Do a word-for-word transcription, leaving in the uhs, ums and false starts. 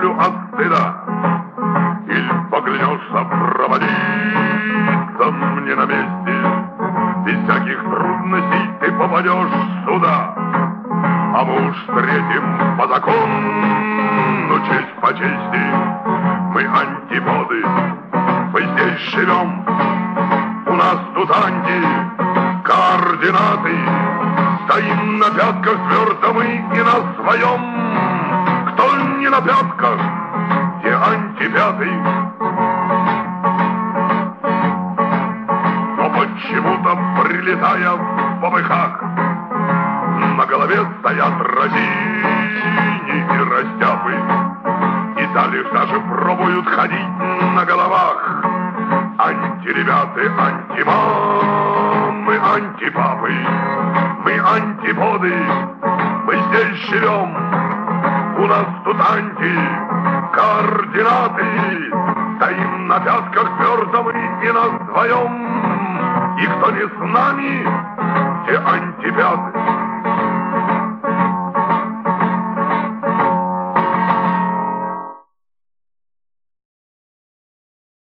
каплю от стыда. Или поклянешься провалиться мне на месте, без всяких трудностей ты попадешь сюда. А мы уж встретим по закону, честь по чести. Мы антиподы, мы здесь живем. У нас тут антикоординаты. Стоим на пятках твердо мы и на своем. Кто не на пятках, те антипяты. Но почему-то, прилетая в попыхах, на голове стоят разини и растяпы. И далее даже пробуют ходить на головах. Антиребяты, антимамы, антипапы. Мы антиподы, мы здесь живем. У нас тут антикоординаты. Стоим на пятках твердо мы и на своем. И кто не с нами, те антипяты.